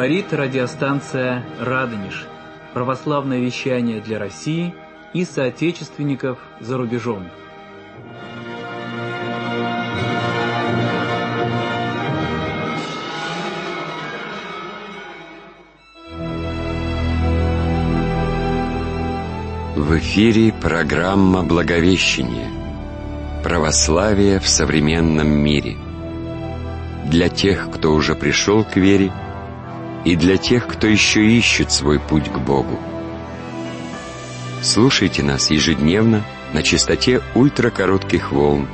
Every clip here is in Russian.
Говорит радиостанция «Радонеж». Православное вещание для России и соотечественников за рубежом. В эфире программа «Благовещение. Православие в современном мире». Для тех, кто уже пришел к вере, и для тех, кто еще ищет свой путь к Богу. Слушайте нас ежедневно на частоте ультракоротких волн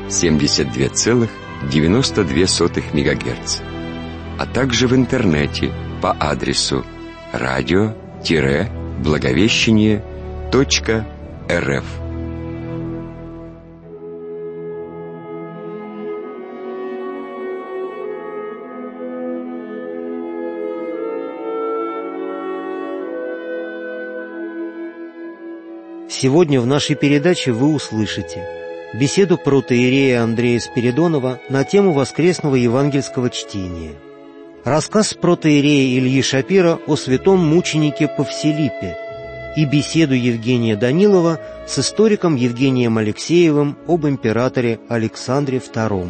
72,92 МГц, а также в интернете по адресу radio-благовещение.рф. Сегодня в нашей передаче вы услышите беседу протоиерея Андрея Спиридонова на тему воскресного евангельского чтения, рассказ протоиерея Ильи Шапира о святом мученике Повселипе и беседу Евгения Данилова с историком Евгением Алексеевым об императоре Александре II.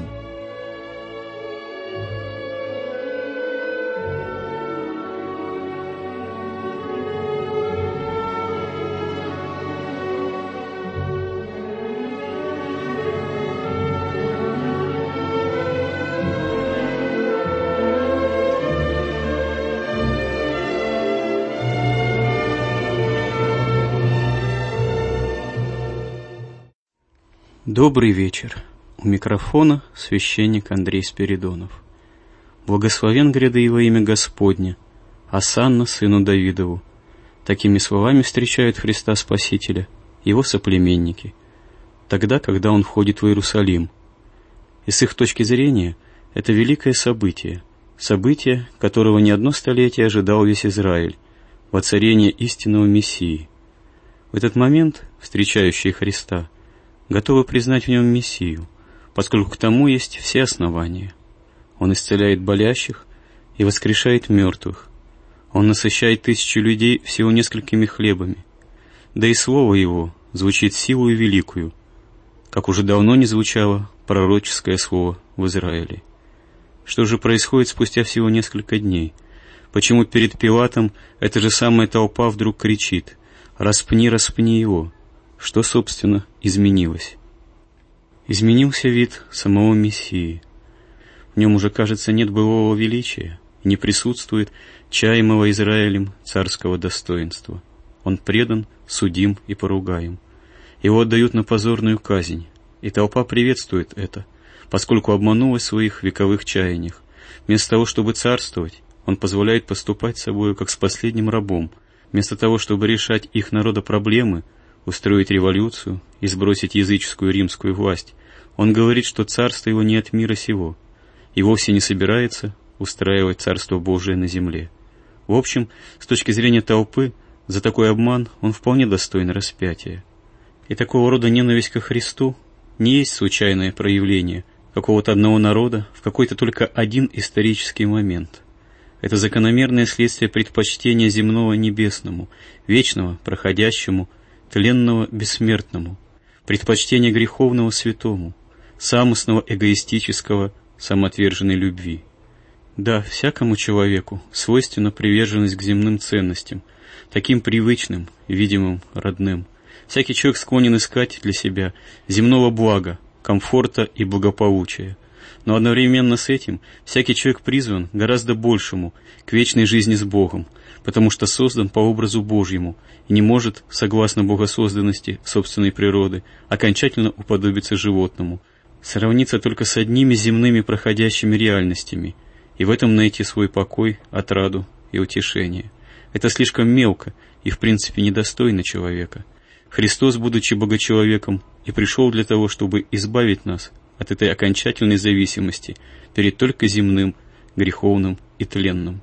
Добрый вечер. У микрофона священник Андрей Спиридонов. Благословен гряды во имя Господне, осанна сыну Давидову. Такими словами встречают Христа Спасителя его соплеменники, тогда, когда он входит в Иерусалим. И с их точки зрения это великое событие, которого не одно столетие ожидал весь Израиль, воцарение истинного Мессии. В этот момент встречающие Христа готовы признать в нем Мессию, поскольку к тому есть все основания. Он исцеляет болящих и воскрешает мертвых. Он насыщает тысячи людей всего несколькими хлебами. Да и слово его звучит силою великую, как уже давно не звучало пророческое слово в Израиле. Что же происходит спустя всего несколько дней? Почему перед Пилатом эта же самая толпа вдруг кричит: «Распни, распни его»? Что, собственно, изменилось? Изменился вид самого Мессии. В нем уже, кажется, нет былого величия, не присутствует чаемого Израилем царского достоинства. Он предан, судим и поругаем. Его отдают на позорную казнь, и толпа приветствует это, поскольку обманулась в своих вековых чаяниях. Вместо того, чтобы царствовать, он позволяет поступать с собою, как с последним рабом. Вместо того, чтобы решать их народа проблемы, устроить революцию и сбросить языческую римскую власть, он говорит, что царство его не от мира сего, и вовсе не собирается устраивать царство Божие на земле. В общем, с точки зрения толпы, за такой обман он вполне достоин распятия. И такого рода ненависть ко Христу не есть случайное проявление какого-то одного народа в какой-то только один исторический момент. Это закономерное следствие предпочтения земного небесному, вечного проходящему, тленного бессмертному, предпочтение греховного святому, самостного эгоистического, самоотверженной любви. Да, всякому человеку свойственна приверженность к земным ценностям, таким привычным, видимым, родным. Всякий человек склонен искать для себя земного блага, комфорта и благополучия. Но одновременно с этим всякий человек призван гораздо большему, к вечной жизни с Богом, потому что создан по образу Божьему и не может, согласно богосозданности собственной природы, окончательно уподобиться животному, сравниться только с одними земными проходящими реальностями и в этом найти свой покой, отраду и утешение. Это слишком мелко и в принципе недостойно человека. Христос, будучи богочеловеком, и пришел для того, чтобы избавить нас от этой окончательной зависимости перед только земным, греховным и тленным.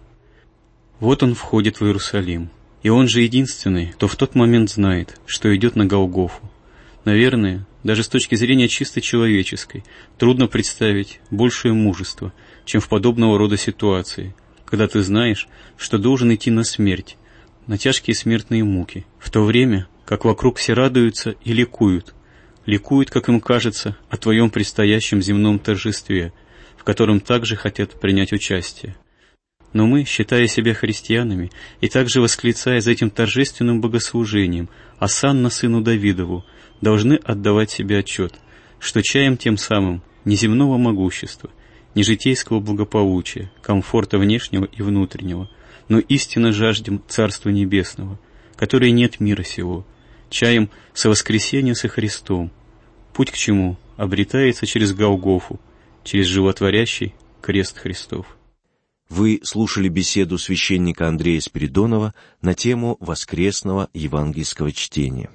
Вот он входит в Иерусалим, и он же единственный, кто в тот момент знает, что идет на Голгофу. Наверное, даже с точки зрения чисто человеческой, трудно представить большее мужество, чем в подобного рода ситуации, когда ты знаешь, что должен идти на смерть, на тяжкие смертные муки, в то время, как вокруг все радуются и ликуют, как им кажется, о твоем предстоящем земном торжестве, в котором также хотят принять участие. Но мы, считая себя христианами и также восклицая за этим торжественным богослужением «Осанна сыну Давидову», должны отдавать себе отчет, что чаем тем самым не земного могущества, не житейского благополучия, комфорта внешнего и внутреннего, но истинно жаждем Царства Небесного, которое нет мира сего, чаем совоскресения со Христом, путь к чему обретается через Голгофу, через животворящий крест Христов. Вы слушали беседу священника Андрея Спиридонова на тему воскресного евангельского чтения.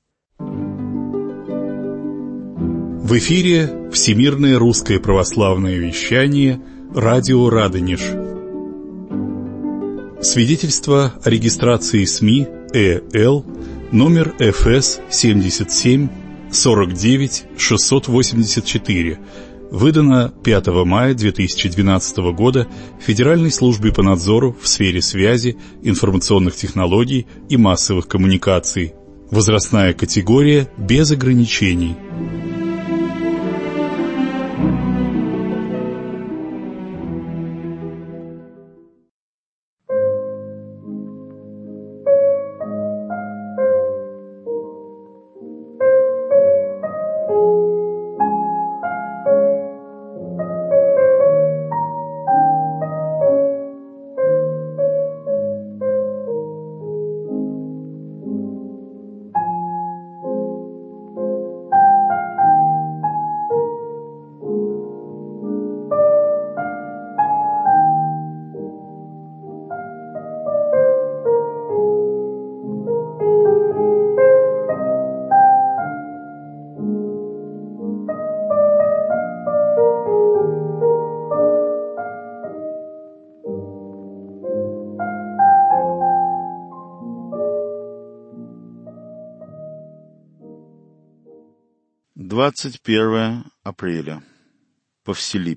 В эфире Всемирное русское православное вещание «Радио Радонеж». Свидетельство о регистрации СМИ ЭЛ номер ФС 77 49 684, выдано 5 мая 2012 года Федеральной службе по надзору в сфере связи, информационных технологий и массовых коммуникаций. Возрастная категория без ограничений. Двадцать 21 апреля. Повселип.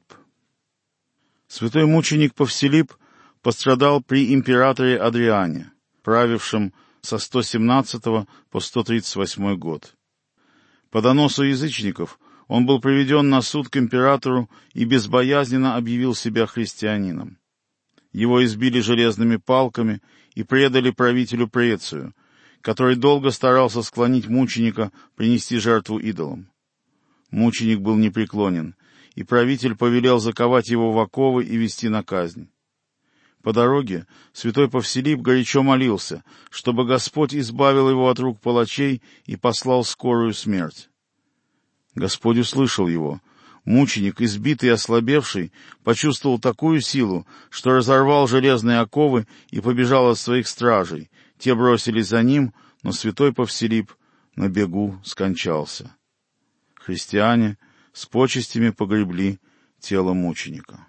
Святой мученик Повселип пострадал при императоре Адриане, правившем со 117 по 138 год. По доносу язычников он был приведен на суд к императору и безбоязненно объявил себя христианином. Его избили железными палками и предали правителю Прецию, который долго старался склонить мученика принести жертву идолам. Мученик был непреклонен, и правитель повелел заковать его в оковы и вести на казнь. По дороге святой Повселип горячо молился, чтобы Господь избавил его от рук палачей и послал скорую смерть. Господь услышал его. Мученик, избитый и ослабевший, почувствовал такую силу, что разорвал железные оковы и побежал от своих стражей. Те бросились за ним, но святой Повселип на бегу скончался. Христиане с почестями погребли тело мученика.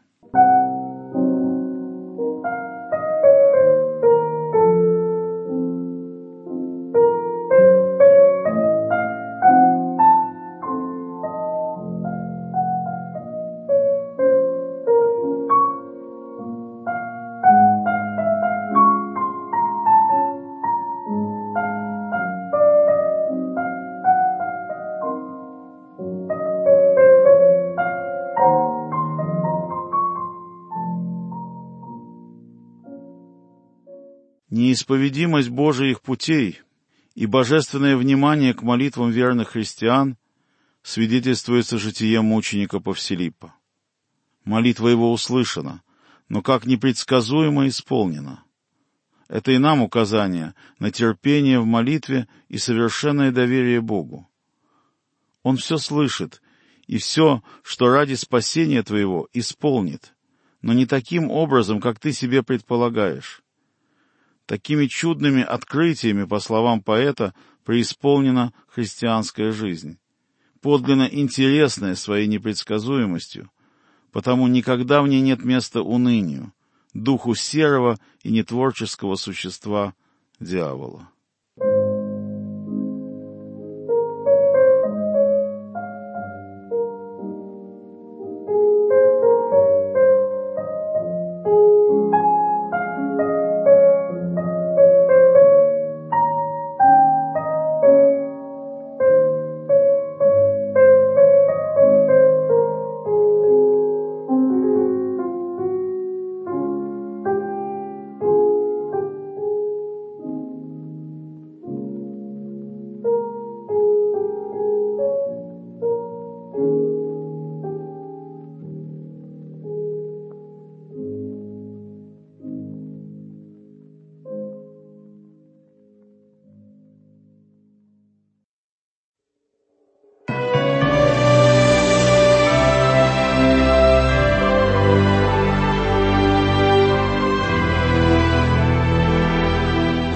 Неисповедимость Божиих путей и божественное внимание к молитвам верных христиан свидетельствуется житием мученика Повселипа. Молитва его услышана, но как непредсказуемо исполнена. Это и нам указание на терпение в молитве и совершенное доверие Богу. Он все слышит, и все, что ради спасения твоего, исполнит, но не таким образом, как ты себе предполагаешь. Такими чудными открытиями, по словам поэта, преисполнена христианская жизнь, подлинно интересная своей непредсказуемостью, потому никогда в ней нет места унынию, духу серого и нетворческого существа дьявола.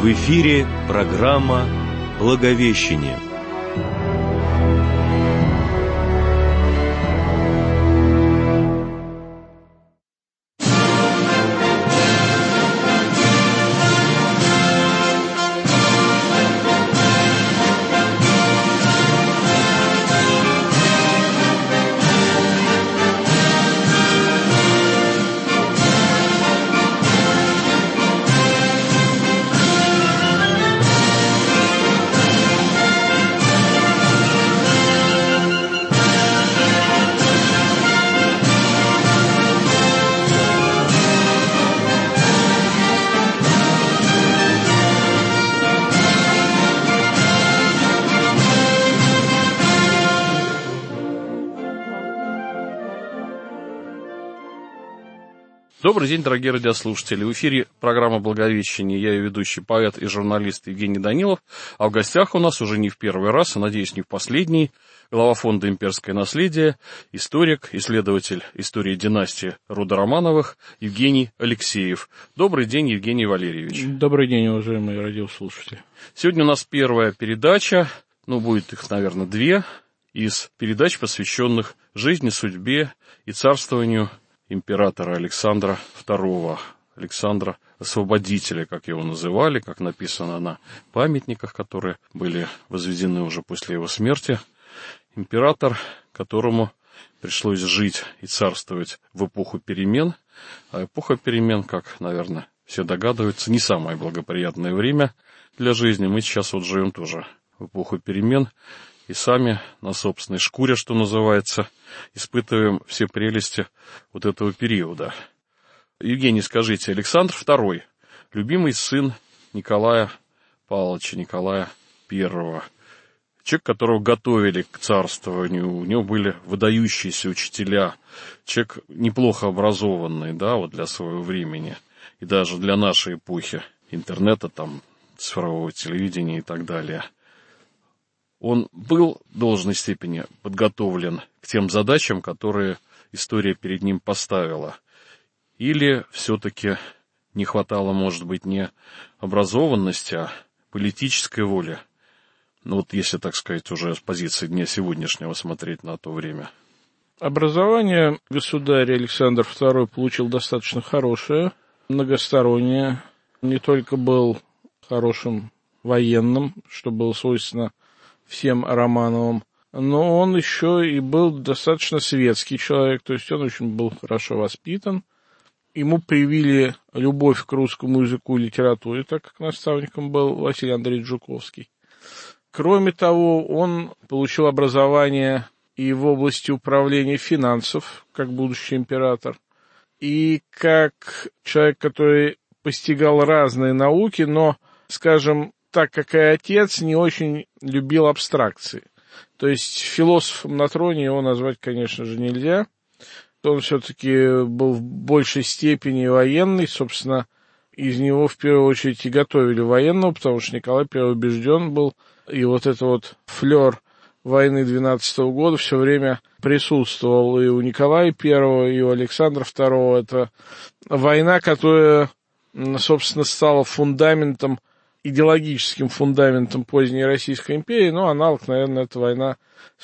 В эфире программа «Благовещение». Добрый день, дорогие радиослушатели. В эфире программа «Благовещение». Я ее ведущий поэт и журналист Евгений Данилов. А в гостях у нас уже не в первый раз, а, надеюсь, не в последний, глава фонда «Имперское наследие», историк, исследователь истории династии рода Романовых Евгений Алексеев. Добрый день, Евгений Валерьевич. Добрый день, уважаемые радиослушатели. Сегодня у нас первая передача, будет их, наверное, две, из передач, посвященных жизни, судьбе и царствованию императора Александра II, Александра Освободителя, как его называли, как написано на памятниках, которые были возведены уже после его смерти. Император, которому пришлось жить и царствовать в эпоху перемен. А эпоха перемен, как, наверное, все догадываются, не самое благоприятное время для жизни. Мы сейчас живем тоже в эпоху перемен. И сами на собственной шкуре, что называется, испытываем все прелести этого периода. Евгений, скажите, Александр II, любимый сын Николая Павловича, Николая I, человек, которого готовили к царствованию, у него были выдающиеся учителя, человек неплохо образованный, для своего времени, и даже для нашей эпохи интернета, цифрового телевидения и так далее. Он был в должной степени подготовлен к тем задачам, которые история перед ним поставила. Или все-таки не хватало, может быть, не образованности, а политической воли. Если, так сказать, уже с позиции дня сегодняшнего смотреть на то время. Образование государь Александр II получил достаточно хорошее, многостороннее. Не только был хорошим военным, что было свойственно всем Романовым, но он еще и был достаточно светский человек, то есть он очень был хорошо воспитан. Ему привили любовь к русскому языку и литературе, так как наставником был Василий Андреевич Жуковский. Кроме того, он получил образование и в области управления финансов, как будущий император, и как человек, который постигал разные науки, но, скажем, так как и отец не очень любил абстракции. То есть философом на троне его назвать, конечно же, нельзя. Он все-таки был в большей степени военный, собственно, из него в первую очередь и готовили военного, потому что Николай I убежден был, и флер войны 12-го года все время присутствовал и у Николая I, и у Александра II. Это война, которая, собственно, стала фундаментом, идеологическим фундаментом поздней Российской империи, аналог, наверное, это война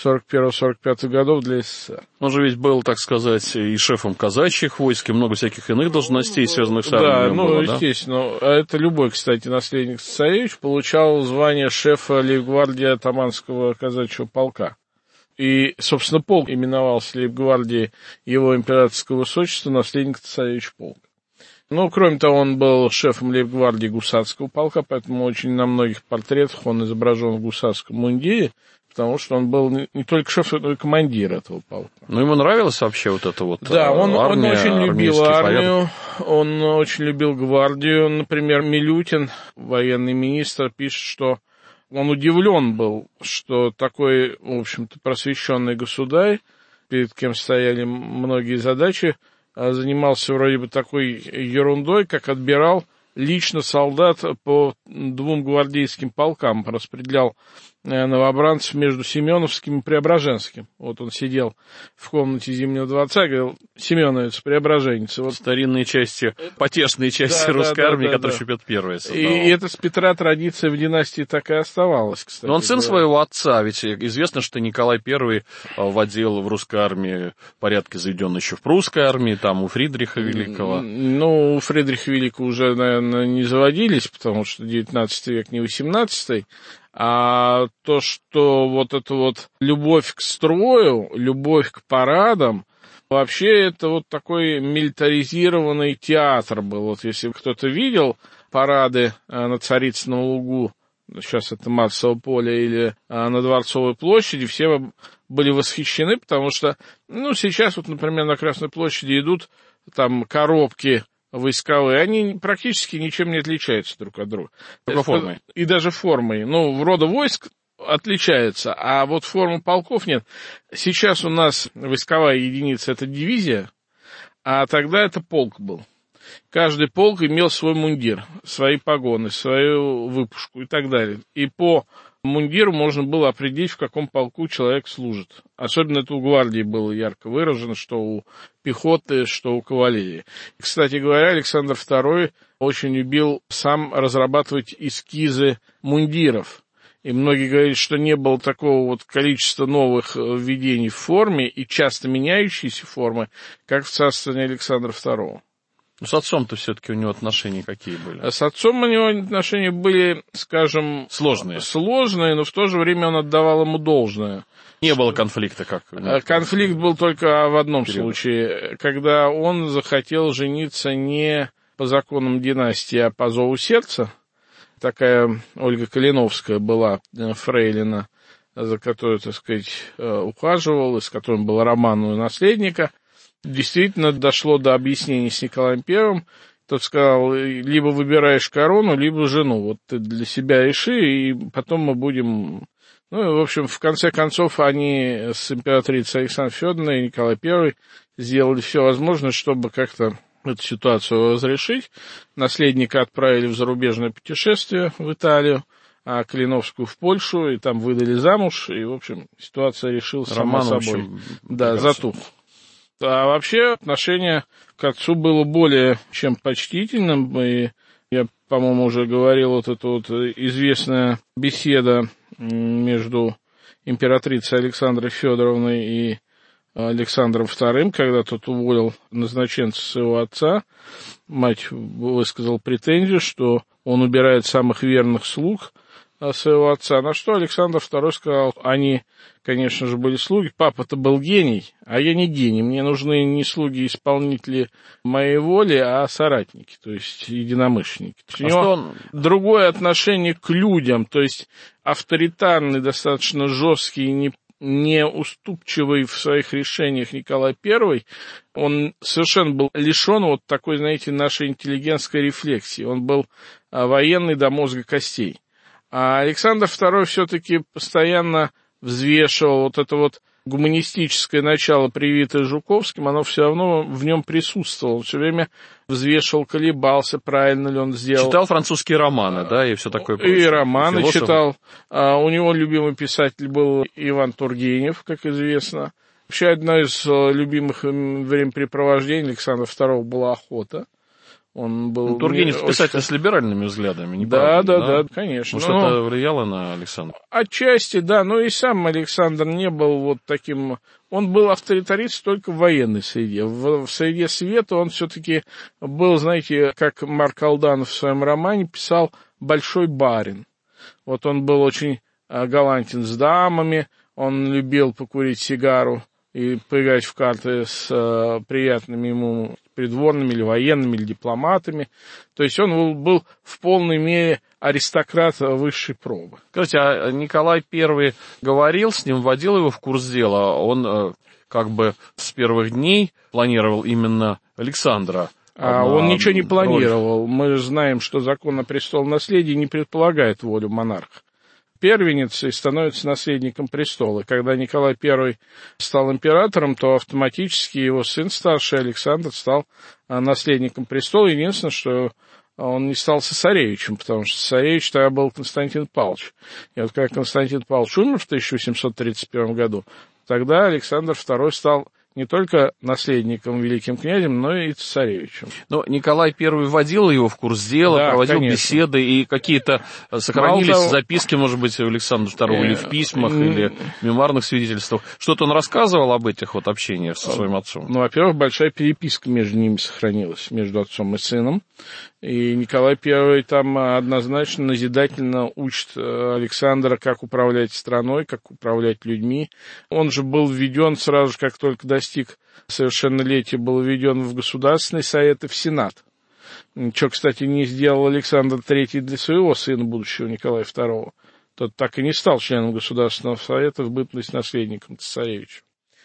41-45 годов для СССР. Он же ведь был, так сказать, и шефом казачьих войск, и много всяких иных должностей, связанных с армией. Естественно. А это любой, кстати, наследник царевич получал звание шефа лейб-гвардии атаманского казачьего полка. И, собственно, полк именовался лейб-гвардией его императорского высочества, наследник царевич полка. Кроме того, он был шефом лейб-гвардии гусарского полка, поэтому очень на многих портретах он изображен в гусарском мундире, потому что он был не только шеф, но и командир этого полка. Ему нравилось вообще Да, он очень любил армию, порядок. Он очень любил гвардию. Например, Милютин, военный министр, пишет, что он удивлен был, что такой, в общем-то, просвещенный государь, перед кем стояли многие задачи, занимался вроде бы такой ерундой, как отбирал лично солдат по 2 гвардейским полкам, распределял новобранцев между Семеновским и Преображенским. Вот он сидел в комнате Зимнего дворца и говорил: Семеновец, Преображенец. Вот старинные части, потешные части русской армии, которые еще Петр I создавал. И это с Петра традиция в династии так и оставалась, кстати. Но он сын своего отца, ведь известно, что Николай I вводил в русской армии порядки, заведенные еще в прусской армии, там у Фридриха Великого. Ну, у Фридриха Великого уже, наверное, не заводились, потому что 19 век не 18-й. А то, что вот эта вот любовь к строю, любовь к парадам, вообще это вот такой милитаризированный театр был. Вот если кто-то видел парады на Царицыном лугу, сейчас это Марсово поле, или на Дворцовой площади, все были восхищены, потому что, ну, сейчас вот, например, на Красной площади идут там коробки войсковые, они практически ничем не отличаются друг от друга. Только формой. И даже формой. Ну, рода войск отличаются, а вот формы полков нет. Сейчас у нас войсковая единица — это дивизия, а тогда это полк был. Каждый полк имел свой мундир, свои погоны, свою выпушку и так далее. И по мундиру можно было определить, в каком полку человек служит. Особенно это у гвардии было ярко выражено, что у пехоты, что у кавалерии. Кстати говоря, Александр II очень любил сам разрабатывать эскизы мундиров. И многие говорят, что не было такого вот количества новых введений в форме и часто меняющейся формы, как в царствовании Александра II. Ну, с отцом-то все-таки у него отношения какие были? С отцом у него отношения были, скажем, сложные, но в то же время он отдавал ему должное. Не было конфликта, как? Конфликт был только в одном случае, когда он захотел жениться не по законам династии, а по зову сердца. Такая Ольга Калиновская была фрейлина, за которую, так сказать, ухаживал, и с которой был роман у наследника. Действительно дошло до объяснений с Николаем I. Тот сказал: либо выбираешь корону, либо жену. Вот ты для себя реши, и потом мы будем... Ну, и, в общем, в конце концов, они с императрицей Александрой Федоровной и Николай I сделали все возможное, чтобы как-то эту ситуацию разрешить. Наследника отправили в зарубежное путешествие в Италию, а Калиновскую в Польшу, и там выдали замуж, и, в общем, ситуация решилась сама собой. Да, затух. А вообще отношение к отцу было более чем почтительным, и я, по-моему, уже говорил, вот эта вот известная беседа между императрицей Александрой Федоровной и Александром II, когда тот уволил назначенца своего отца. Мать высказала претензию, что он убирает самых верных слуг своего отца, на что Александр II сказал: они, конечно же, были слуги, папа-то был гений, а я не гений, мне нужны не слуги-исполнители моей воли, а соратники, то есть единомышленники. У него другое отношение к людям, то есть авторитарный, достаточно жесткий, неуступчивый в своих решениях Николай I, он совершенно был лишен вот такой, знаете, нашей интеллигентской рефлексии, он был военный до мозга костей. А Александр II все-таки постоянно взвешивал вот это вот гуманистическое начало, привитое Жуковским, оно все равно в нем присутствовало. Он все время взвешивал, колебался, правильно ли он сделал. Читал французские романы, да, и все такое прочее. И романы читал. У него любимый писатель был Иван Тургенев, как известно. Вообще, одно из любимых времяпрепровождений Александра II была охота. Он был Тургенев писатель с либеральными взглядами, не да, правда? Да, конечно. Может, это влияло на Александра? Отчасти, да, но и сам Александр не был вот таким... Он был авторитарист только в военной среде. В среде света он все-таки был, знаете, как Марк Алданов в своем романе писал, большой барин. Вот он был очень галантен с дамами, он любил покурить сигару и поиграть в карты с приятными ему придворными или военными, или дипломатами. То есть он был в полной мере аристократ высшей пробы. Скажите, а Николай I говорил с ним, вводил его в курс дела? Он как бы с первых дней планировал именно Александра? Он ничего не планировал. Мы знаем, что закон о престолонаследии не предполагает волю монарха. Первенец и становится наследником престола. Когда Николай I стал императором, то автоматически его сын старший Александр стал наследником престола. Единственное, что он не стал цесаревичем, потому что цесаревич тогда был Константин Павлович. И вот когда Константин Павлович умер в 1831 году, тогда Александр II стал не только наследником, великим князем, но и цесаревичем. Но Николай I вводил его в курс дела, да, проводил беседы, и какие-то сохранились записки, может быть, у Александра II, или в письмах, или в мемуарных свидетельствах. Что-то он рассказывал об этих вот общениях со своим отцом? Ну, во-первых, большая переписка между ними сохранилась, между отцом и сыном. И Николай I там однозначно назидательно учит Александра, как управлять страной, как управлять людьми. Он же был введен сразу же, как только достиг совершеннолетия, был введен в Государственный совет и в Сенат. Ничего, кстати, не сделал Александр III для своего сына, будущего Николая II. Тот так и не стал членом Государственного совета в бытность наследником цесаревича.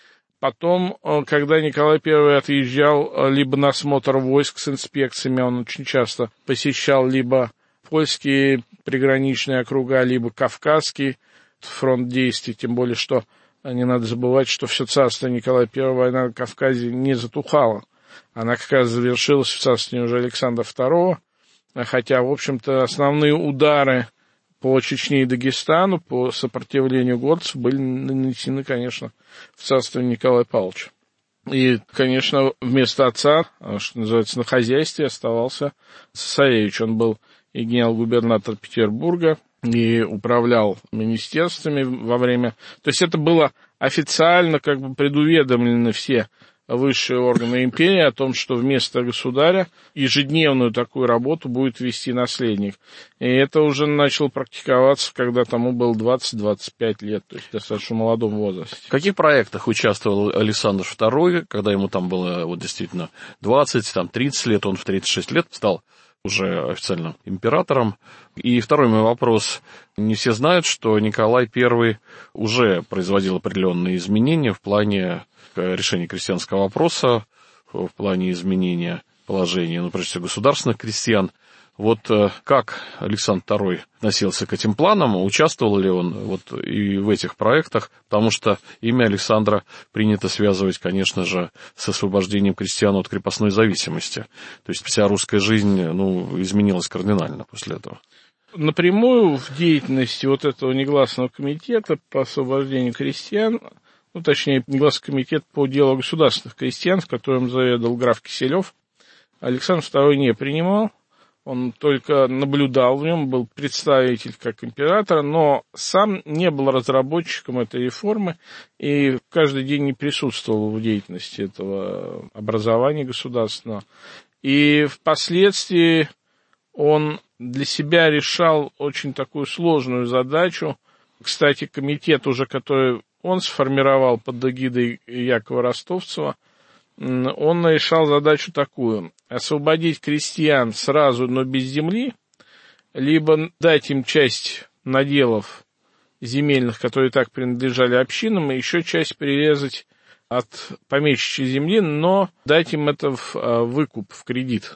Потом, когда Николай I отъезжал либо на осмотр войск с инспекциями, он очень часто посещал либо польские приграничные округа, либо Кавказский фронт действий, тем более, что не надо забывать, что все царство Николая I война на Кавказе не затухала. Она как раз завершилась в царствовании уже Александра II, хотя, в общем-то, основные удары по Чечне и Дагестану, по сопротивлению горцев были нанесены, конечно, в царстве Николая Павловича. И, конечно, вместо отца, что называется, на хозяйстве оставался цесаревич. Он был и генерал-губернатор Петербурга, и управлял министерствами во время... То есть это было официально как бы предуведомлены все высшие органы империи о том, что вместо государя ежедневную такую работу будет вести наследник. И это уже начало практиковаться, когда тому было 20-25 лет, то есть в достаточно молодом возрасте. В каких проектах участвовал Александр II, когда ему там было вот действительно 20, там 30 лет, он в 36 лет стал уже официально императором. И второй мой вопрос. Не все знают, что Николай I уже производил определенные изменения в плане решения крестьянского вопроса, в плане изменения положения, прежде всего, государственных крестьян. Вот как Александр II относился к этим планам, участвовал ли он вот и в этих проектах, потому что имя Александра принято связывать, конечно же, с освобождением крестьян от крепостной зависимости. То есть вся русская жизнь, изменилась кардинально после этого. Напрямую в деятельности вот этого негласного комитета по освобождению крестьян, точнее, негласный комитет по делу государственных крестьян, в котором заведовал граф Киселев, Александр II не принимал. Он только наблюдал в нем, был представитель как императора, но сам не был разработчиком этой реформы и каждый день не присутствовал в деятельности этого образования государственного. И впоследствии он для себя решал очень такую сложную задачу. Кстати, комитет уже, который он сформировал под эгидой Якова Ростовцева, он решал задачу такую: освободить крестьян сразу, но без земли, либо дать им часть наделов земельных, которые так принадлежали общинам, и еще часть перерезать от помещичьей земли, но дать им это в выкуп, в кредит.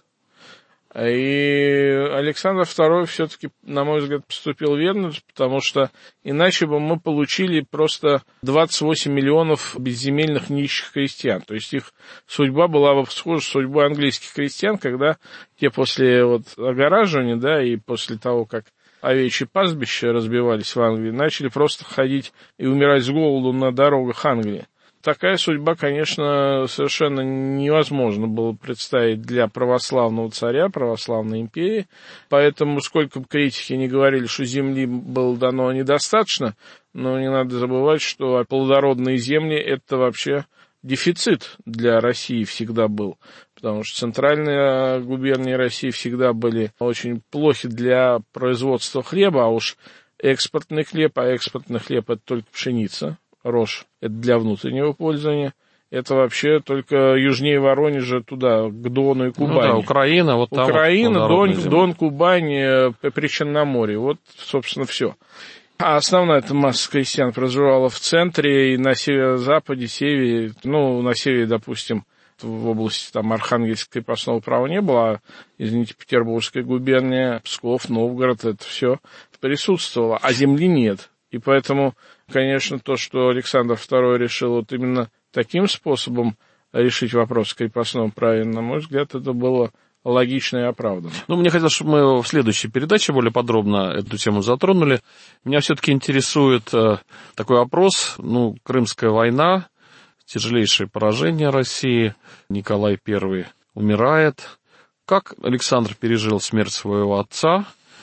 И Александр II все-таки, на мой взгляд, поступил верно, потому что иначе бы мы получили просто 28 миллионов безземельных нищих крестьян. То есть их судьба была бы схожа с судьбой английских крестьян, когда те после огораживания, и после того, как овечьи пастбища разбивались в Англии, начали просто ходить и умирать с голоду на дорогах Англии. Такая судьба, конечно, совершенно невозможно было представить для православного царя, православной империи. Поэтому, сколько бы критики не говорили, что земли было дано недостаточно, но не надо забывать, что плодородные земли – это вообще дефицит для России всегда был. Потому что центральные губернии России всегда были очень плохи для производства хлеба, а уж экспортный хлеб, это только пшеница. Рожь – это для внутреннего пользования. Это вообще только южнее Воронежа, туда, к Дону и Кубани. Украина, вот там. Украина, Дон, Кубань, Причерноморье. Вот, собственно, все. А основная эта масса крестьян проживала в центре и на северо-западе, севере. На севере, допустим, в области Архангельского крепостного права не было, Петербургская губерния, Псков, Новгород, это все присутствовало, а земли нет. И поэтому, конечно, то, что Александр II решил именно таким способом решить вопрос в крепостном праве, на мой взгляд, это было логично и оправданно. Ну, мне хотелось, чтобы мы в следующей передаче более подробно эту тему затронули. Меня все-таки интересует такой вопрос. Крымская война, тяжелейшее поражение России, Николай I умирает. Как Александр пережил смерть своего отца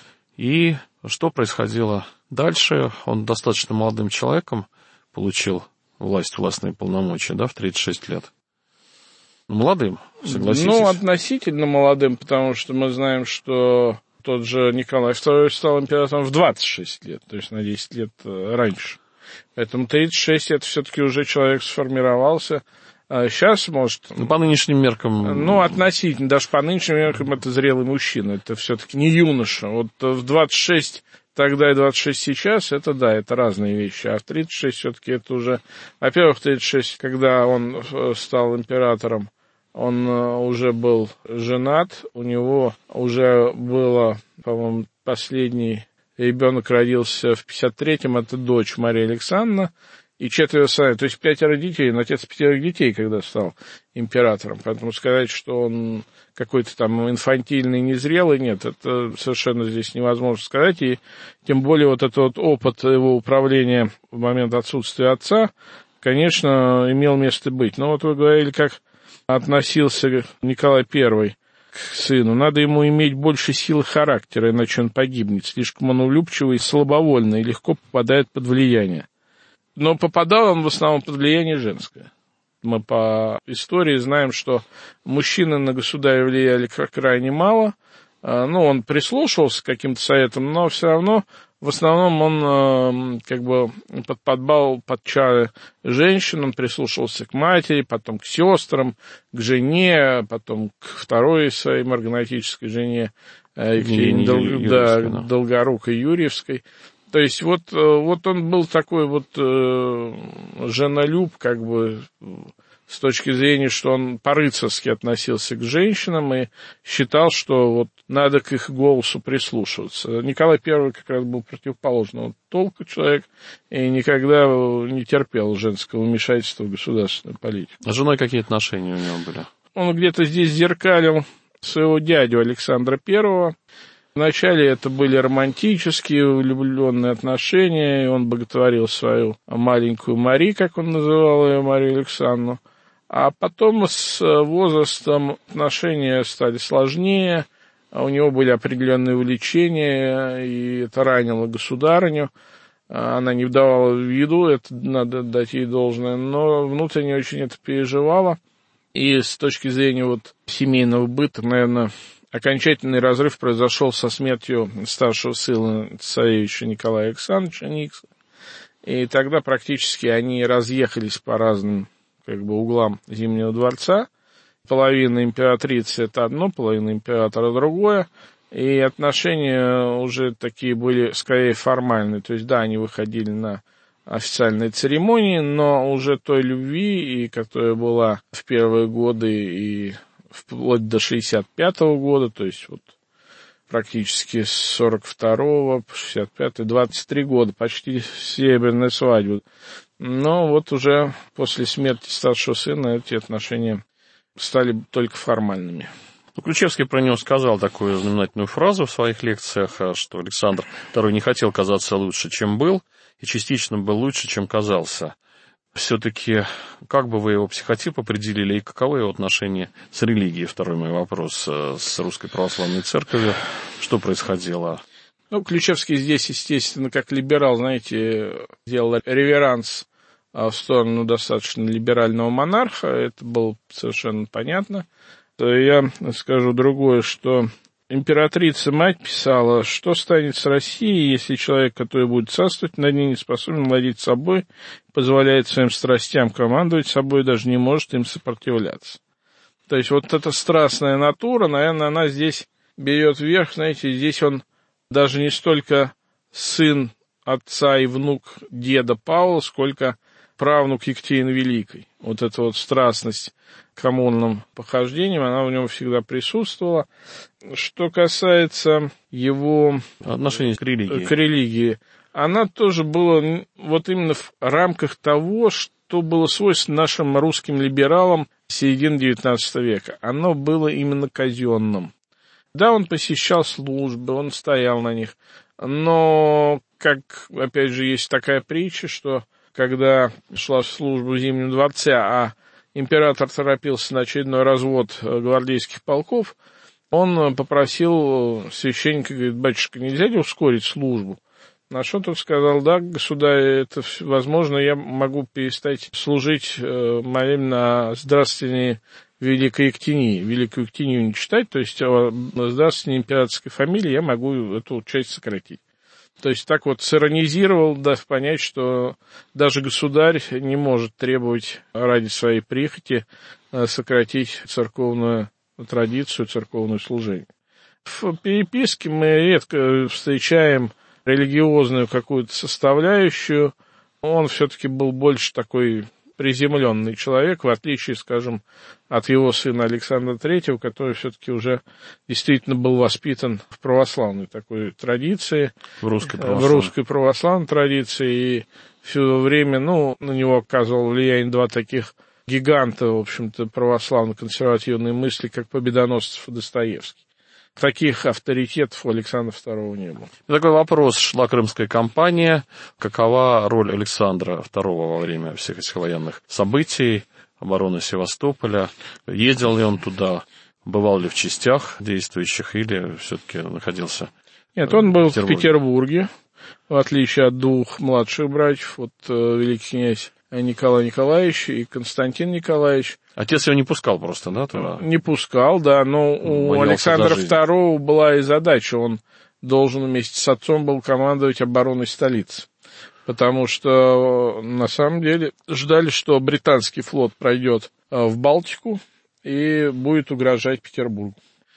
и что происходило дальше? Он достаточно молодым человеком получил властные полномочия, в 36 лет. Молодым, согласитесь? Относительно молодым, потому что мы знаем, что тот же Николай II стал императором в 26 лет, то есть на 10 лет раньше. Поэтому 36 это все-таки уже человек сформировался. А сейчас, может... по нынешним меркам... относительно, даже по нынешним меркам это зрелый мужчина, это все-таки не юноша. Вот в 26 тогда и 26 сейчас, это разные вещи. А в 36 все-таки это уже... Во-первых, в 36, когда он стал императором, он уже был женат, у него уже было, по-моему, последний ребенок родился в 53-м, это дочь Мария Александровна, и 4 сыновей, то есть 5 детей, он отец 5 детей, когда стал императором. Поэтому сказать, что он какой-то там инфантильный, незрелый, нет, это совершенно здесь невозможно сказать. И тем более вот этот опыт его управления в момент отсутствия отца, конечно, имел место быть. Но вот вы говорили, как относился Николай I к сыну. Надо ему иметь больше силы характера, иначе он погибнет. Слишком он улюбчивый, слабовольный и легко попадает под влияние. Но попадал он в основном под влияние женское. Мы по истории знаем, что мужчины на государя влияли крайне мало. Он прислушивался к каким-то советам, но все равно в основном он подпадал под чары женщин, он прислушивался к матери, потом к сестрам, к жене, потом к второй своей марганатической жене Екатерине Долгорукой Юрьевской. То есть вот он был такой женолюб, с точки зрения, что он по-рыцарски относился к женщинам и считал, что надо к их голосу прислушиваться. Николай I как раз был противоположного толка человек и никогда не терпел женского вмешательства в государственную политику. А с женой какие отношения у него были? Он где-то здесь зеркалил своего дядю Александра I. Вначале это были романтические, влюбленные отношения, и он боготворил свою маленькую Мари, как он называл ее, Марию Александровну. А потом с возрастом отношения стали сложнее, у него были определенные увлечения, и это ранило государыню. Она не давала виду, это надо дать ей должное, но внутренне очень это переживала. И с точки зрения семейного быта, наверное, окончательный разрыв произошел со смертью старшего сына царевича Николая Александровича Никса. И тогда практически они разъехались по разным углам Зимнего дворца. Половина императрицы — это одно, половина императора — другое. И отношения уже такие были скорее формальные. То есть, они выходили на официальные церемонии, но уже той любви, которая была в первые годы и вплоть до 65-го года, то есть практически с 42-го по 65-й, 23 года, почти серебряная свадьба. Но уже после смерти старшего сына эти отношения стали только формальными. Ключевский про него сказал такую знаменательную фразу в своих лекциях, что Александр II не хотел казаться лучше, чем был, и частично был лучше, чем казался. Все-таки, как бы вы его психотип определили, и каковы его отношения с религией? Второй мой вопрос, с Русской Православной Церковью. Что происходило? Ключевский здесь, естественно, как либерал, делал реверанс в сторону достаточно либерального монарха. Это было совершенно понятно. Я скажу другое, что императрица-мать писала, что станет с Россией, если человек, который будет царствовать над ней, не способен владеть собой, позволяет своим страстям командовать собой, даже не может им сопротивляться. То есть эта страстная натура, наверное, она здесь берет верх, здесь он даже не столько сын отца и внук деда Павла, сколько правнук Екатерины Великой. Эта страстность к коммунным похождениям, она у него всегда присутствовала. Что касается его отношения к религии, она тоже была именно в рамках того, что было свойственно нашим русским либералам середины XIX века, оно было именно казенным. Да, он посещал службы, он стоял на них, но, как, опять же, есть такая притча, что когда шла служба в Зимнем дворце, а император торопился на очередной развод гвардейских полков, он попросил священника, говорит: батюшка, нельзя ли ускорить службу? На что тот сказал: да, государь, это возможно, я могу перестать служить молебно на здравствование Великой Ектении. Великую Ектению не читать, то есть здравствование императорской фамилии я могу эту часть сократить. То есть так вот сиронизировал, дав понять, что даже государь не может требовать ради своей прихоти сократить церковную традицию, церковное служение. В переписке мы редко встречаем религиозную какую-то составляющую. Он все-таки был больше такой приземленный человек, в отличие, скажем, от его сына Александра III, который все-таки уже действительно был воспитан в православной такой традиции. В русской православной традиции. И все время, на него оказывал влияние два таких гиганта, в общем-то, православно-консервативной мысли, как Победоносцев и Достоевский. Таких авторитетов у Александра II не было. Такой вопрос. Шла Крымская кампания. Какова роль Александра II во время всех этих военных событий, обороны Севастополя? Ездил ли он туда? Бывал ли в частях действующих или все-таки находился? Нет, он был в Петербурге, в отличие от двух младших братьев, великий князь Николай Николаевич и Константин Николаевич. Отец его не пускал просто, да, туда? Не пускал, да, но у Александра II была и задача, он должен вместе с отцом был командовать обороной столицы, потому что, на самом деле, ждали, что британский флот пройдет в Балтику и будет угрожать Петербургу.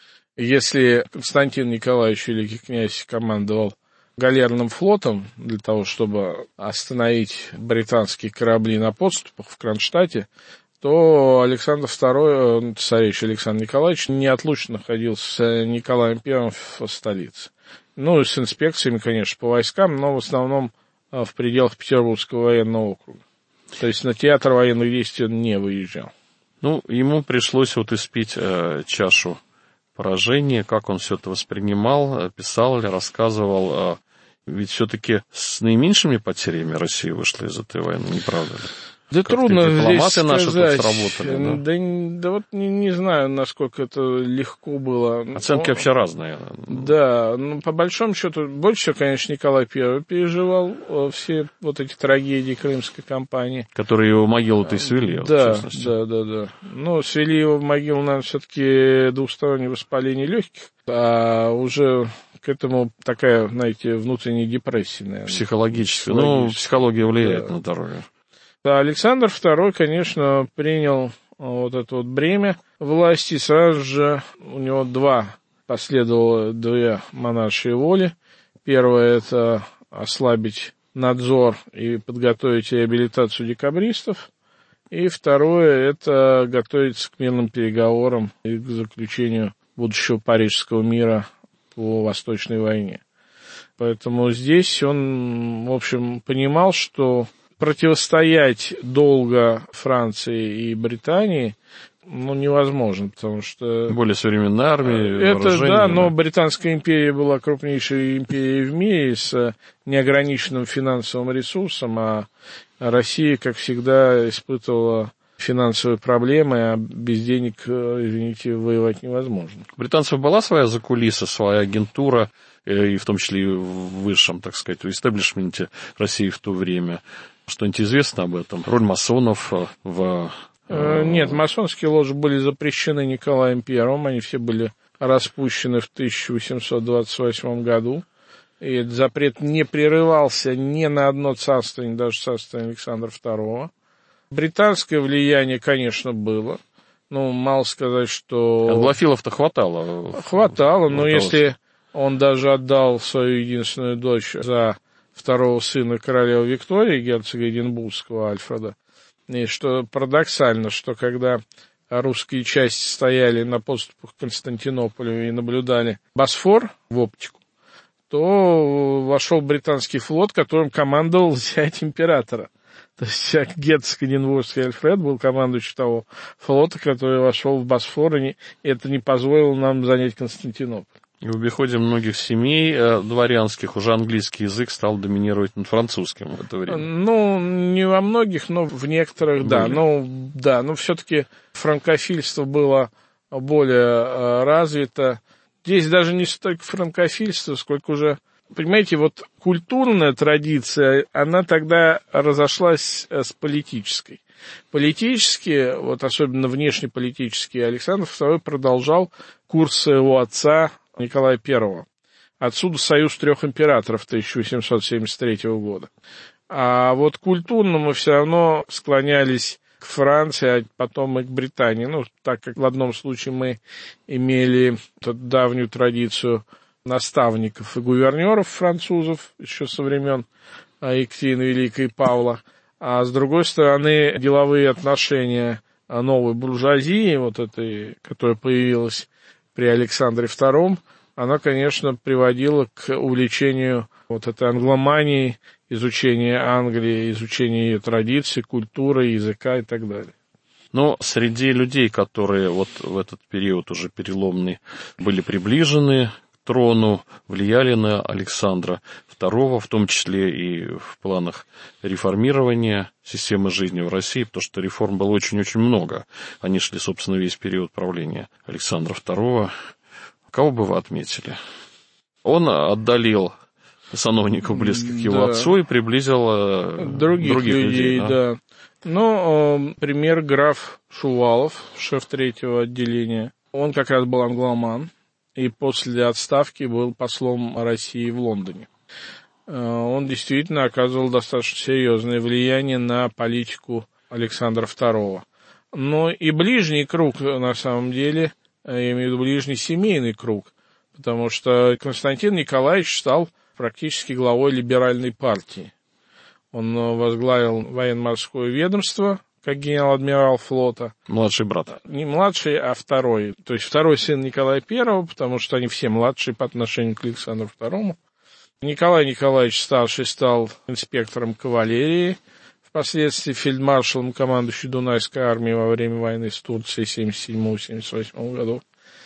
Если Константин Николаевич, великий князь, командовал галерным флотом для того, чтобы остановить британские корабли на подступах в Кронштадте, то Александр II, царевич Александр Николаевич, неотлучно находился с Николаем I в столице. И с инспекциями, конечно, по войскам, но в основном в пределах Петербургского военного округа. То есть на театр военных действий он не выезжал. Ему пришлось испить чашу поражения, как он все это воспринимал, писал ли, рассказывал. Ведь все-таки с наименьшими потерями Россия вышла из этой войны, не правда ли? Да трудно здесь сказать. Наши тут сработали, да? Не знаю, насколько это легко было. Оценки вообще разные. Да, по большому счету, больше всего, конечно, Николай I переживал все эти трагедии Крымской кампании. Которые его могилу-то и свели, да, в частности. Да. Свели его в могилу, наверное, все-таки двустороннее воспаление легких, а уже к этому такая, знаете, внутренняя депрессия, наверное. Психологическая. Психология влияет на здоровье. Александр II, конечно, принял это бремя власти. Сразу же у него последовало две монаршие воли. Первое – это ослабить надзор и подготовить реабилитацию декабристов. И второе – это готовиться к мирным переговорам и к заключению будущего Парижского мира по Восточной войне. Поэтому здесь он, в общем, понимал, что противостоять долго Франции и Британии невозможно, потому что... Более современная армия, это да, но Британская империя была крупнейшей империей в мире с неограниченным финансовым ресурсом, а Россия, как всегда, испытывала финансовые проблемы, а без денег, извините, воевать невозможно. У британцев была своя закулиса, своя агентура, и в том числе и в высшем, так сказать, в истеблишменте России в то время. Что-нибудь известно об этом? Роль масонов в... Нет, масонские ложи были запрещены Николаем I, они все были распущены в 1828 году. И этот запрет не прерывался ни на одно царствование, даже царствование Александра II. Британское влияние, конечно, было. Мало сказать, что... Англофилов-то хватало. Хватало, но если он даже отдал свою единственную дочь за второго сына королевы Виктории, герцога Эдинбургского Альфреда. И что парадоксально, что когда русские части стояли на подступах к Константинополю и наблюдали Босфор в оптику, то вошел британский флот, которым командовал зять императора. То есть Гетцкененбургский Альфред был командующий того флота, который вошел в Босфор, и это не позволило нам занять Константинополь. И в обиходе многих семей дворянских уже английский язык стал доминировать над французским в это время. Ну, не во многих, но в некоторых, да. Но все-таки франкофильство было более развито. Здесь даже не столько франкофильство, сколько уже, понимаете, вот культурная традиция, она тогда разошлась с политической. Политически, вот особенно внешнеполитически, Александр II продолжал курс своего отца Николая I. Отсюда союз трех императоров 1873 года. А вот культурно мы все равно склонялись к Франции, а потом и к Британии. Ну, так как в одном случае мы имели давнюю традицию наставников и гувернеров французов еще со времен Екатерины Великой и Павла, а с другой стороны деловые отношения новой буржуазии, вот этой, которая появилась при Александре II, она, конечно, приводила к увлечению вот этой англомании, изучения Англии, изучения ее традиций, культуры, языка и так далее. Но среди людей, которые вот в этот период уже переломный были приближены к трону, влияли на Александра II, в том числе и в планах реформирования системы жизни в России, потому что реформ было очень-очень много. Они шли, собственно, весь период правления Александра II. Кого бы вы отметили? Он отдалил сановников, близких к его отцу, и приблизил других людей. Да. Ну, пример граф Шувалов, шеф третьего отделения. Он как раз был англоман, и после отставки был послом России в Лондоне. Он действительно оказывал достаточно серьезное влияние на политику Александра II. Но и ближний круг, на самом деле, я имею в виду ближний семейный круг, потому что Константин Николаевич стал практически главой либеральной партии. Он возглавил военно-морское ведомство, как генерал-адмирал флота. Младший брат. Не младший, а второй. То есть второй сын Николая I, потому что они все младшие по отношению к Александру II. Николай Николаевич старший стал инспектором кавалерии, впоследствии фельдмаршалом, командующий Дунайской армией во время войны с Турцией в 1977-1978 году.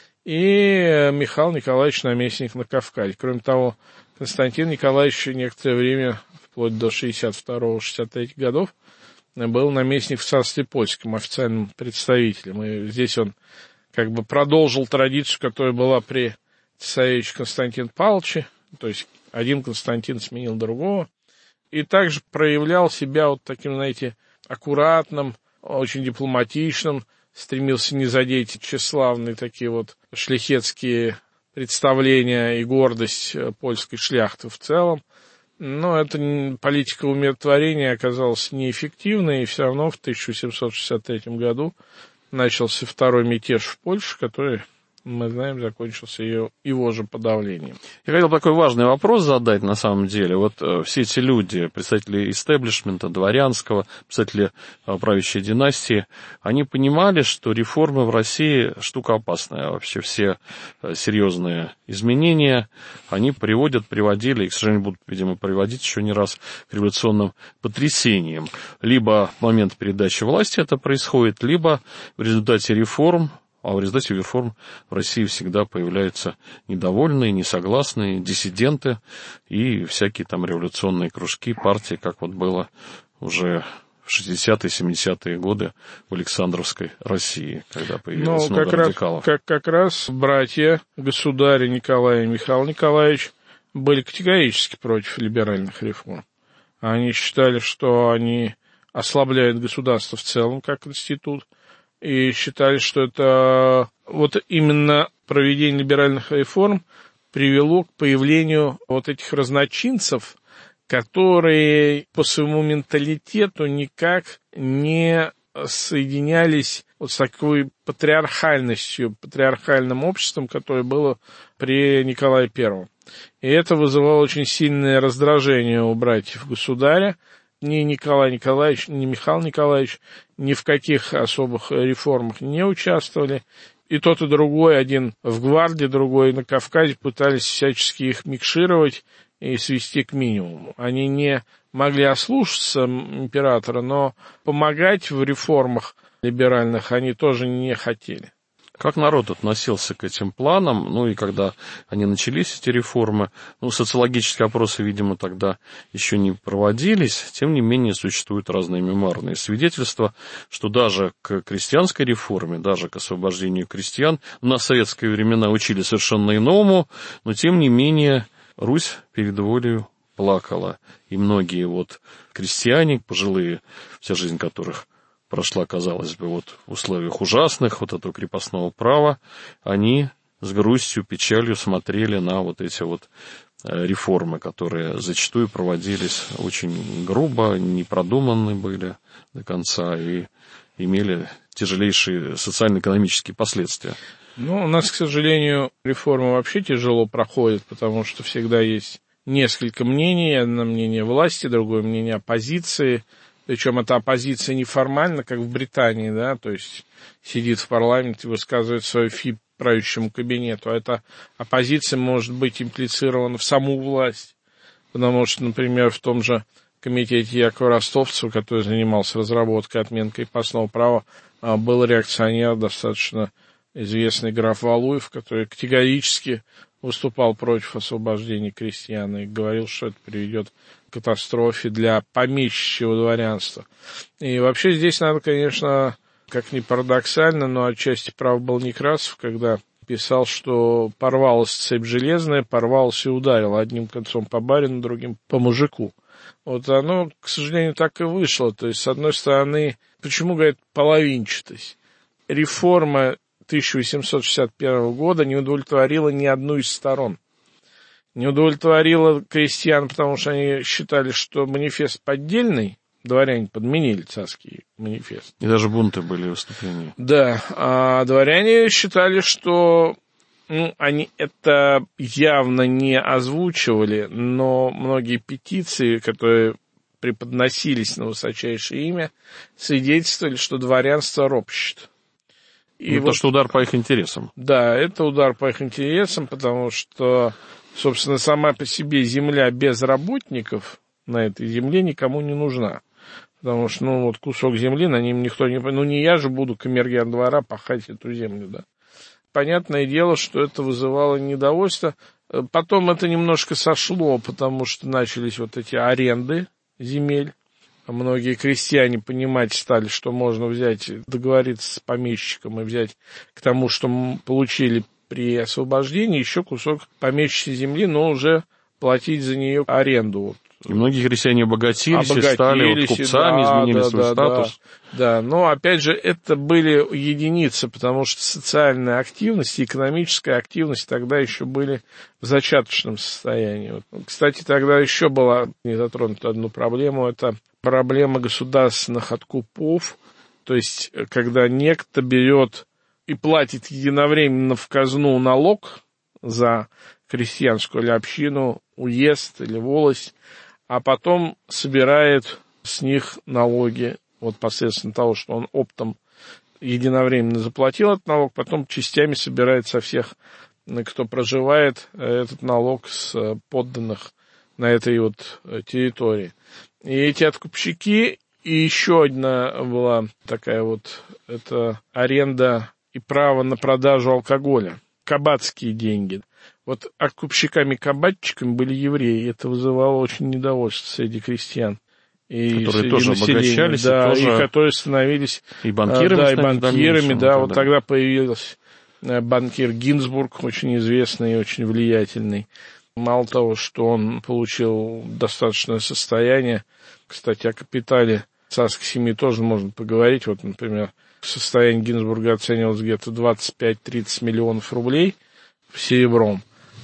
И Михаил Николаевич наместник на Кавказе. Кроме того, Константин Николаевич некоторое время, вплоть до 62-63 годов, был наместник в царстве польском, официальным представителем. И здесь он как бы продолжил традицию, которая была при цесаревиче Константине Павловиче, то есть один Константин сменил другого, и также проявлял себя вот таким, знаете, аккуратным, очень дипломатичным, стремился не задеть тщеславные такие вот шляхетские представления и гордость польской шляхты в целом. Но эта политика умиротворения оказалась неэффективной, и все равно в 1763 году начался второй мятеж в Польше, который, мы знаем, закончился его же подавлением. Я хотел такой важный вопрос задать, на самом деле. Вот все эти люди, представители истеблишмента, дворянского, представители правящей династии, они понимали, что реформы в России штука опасная. Вообще все серьезные изменения, они приводили, и, к сожалению, будут, видимо, приводить еще не раз к революционным потрясениям. Либо в момент передачи власти это происходит, либо в результате реформ. А в результате реформ в России всегда появляются недовольные, несогласные, диссиденты и всякие там революционные кружки, партии, как вот было уже в 60-е, 70-е годы в Александровской России, когда появилось много радикалов. Как раз братья, государи Николай и Михаил Николаевич были категорически против либеральных реформ. Они считали, что они ослабляют государство в целом, как институт, и считали, что это вот именно проведение либеральных реформ привело к появлению вот этих разночинцев, которые по своему менталитету никак не соединялись вот с такой патриархальностью, патриархальным обществом, которое было при Николае I. И это вызывало очень сильное раздражение у братьев государя. Ни Николай Николаевич, ни Михаил Николаевич ни в каких особых реформах не участвовали. И тот, и другой, один в гвардии, другой на Кавказе, пытались всячески их микшировать и свести к минимуму. Они не могли ослушаться императора, но помогать в реформах либеральных они тоже не хотели. Как народ относился к этим планам, ну и когда они начались, эти реформы, социологические опросы, видимо, тогда еще не проводились, тем не менее существуют разные мемуарные свидетельства, что даже к крестьянской реформе, даже к освобождению крестьян на советские времена учили совершенно иному, но тем не менее Русь перед волею плакала, и многие крестьяне, пожилые, вся жизнь которых прошла, казалось бы, в условиях ужасных, этого крепостного права, они с грустью, печалью смотрели на эти реформы, которые зачастую проводились очень грубо, не продуманы были до конца и имели тяжелейшие социально-экономические последствия. У нас, к сожалению, реформа вообще тяжело проходит, потому что всегда есть несколько мнений. Одно мнение власти, другое мнение оппозиции. Причем эта оппозиция неформально, как в Британии, да, то есть сидит в парламенте, высказывает свою фи правящему кабинету. А эта оппозиция может быть имплицирована в саму власть. Потому что, например, в том же комитете Якова Ростовцева, который занимался разработкой отмены крепостного права, был реакционер, достаточно известный граф Валуев, который категорически выступал против освобождения крестьян и говорил, что это приведет к катастрофе для помещичьего дворянства. И вообще здесь надо, конечно, как ни парадоксально, но отчасти прав был Некрасов, когда писал, что порвалась цепь железная, порвалась и ударила одним концом по барину, другим по мужику. Оно, к сожалению, так и вышло. То есть, с одной стороны, почему, говорят, половинчатость? Реформа 1861 года не удовлетворила ни одну из сторон. Не удовлетворила крестьян, потому что они считали, что манифест поддельный, дворяне подменили царский манифест. И даже бунты были, выступления. Да, а дворяне считали, что они это явно не озвучивали, но многие петиции, которые преподносились на высочайшее имя, свидетельствовали, что дворянство ропщет. И то, что удар по их интересам. Да, это удар по их интересам, потому что, собственно, сама по себе земля без работников на этой земле никому не нужна. Потому что, кусок земли, на нем никто не... не я же буду камергер двора пахать эту землю, да. Понятное дело, что это вызывало недовольство. Потом это немножко сошло, потому что начались эти аренды земель. Многие крестьяне понимать стали, что можно договориться с помещиком и взять к тому, что получили при освобождении, еще кусок помещичьей земли, но уже платить за нее аренду. И многие крестьяне обогатились и стали купцами, изменили свой статус. Да, но опять же это были единицы, потому что социальная активность и экономическая активность тогда еще были в зачаточном состоянии. Кстати, тогда еще была не затронута одну проблему, это проблема государственных откупов, то есть когда некто берет и платит единовременно в казну налог за крестьянскую или общину, уезд или волость, а потом собирает с них налоги, посредством того, что он оптом единовременно заплатил этот налог, потом частями собирает со всех, кто проживает, этот налог с подданных на этой территории. И эти откупщики, и еще одна была такая это аренда и право на продажу алкоголя, кабацкие деньги. Откупщиками-кабатчиками были евреи, и это вызывало очень недовольство среди крестьян. И которые тоже обогащались, и которые становились и банкирами, и банкирами, да. Тогда появился банкир Гинзбург, очень известный и очень влиятельный. Мало того, что он получил достаточное состояние, кстати, о капитале царской семьи тоже можно поговорить. Например, состояние Гинзбурга оценивалось где-то 25-30 миллионов рублей серебром.